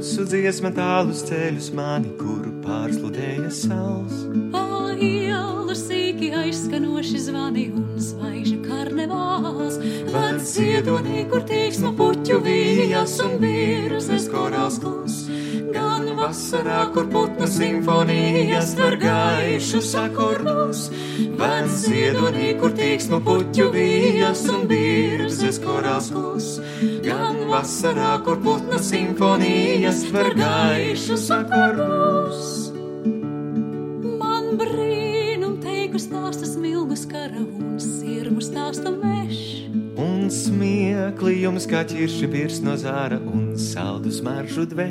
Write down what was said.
klusu dziesma tālus ceļus mani, kuru pārsludēja saules. Ielu sīki aizskanoši zvani un zvaigžņu karnevāls. Ved ziedonī, kur tīksma puķu vijas un birzes korāls klus. Gan vasarā, kur putnu simfonijas tver gaišus akordus. Ved ziedonī, kur tīksma puķu vijas un birzes korāls klus. Gan vasarā, kur putnu simfonijas tver gaišus akordus. Stāsta smilgus kara un sirmu stāsta mešs. Un smiekli jums kā ķirši birs no zāra un saldus maržu dvēs.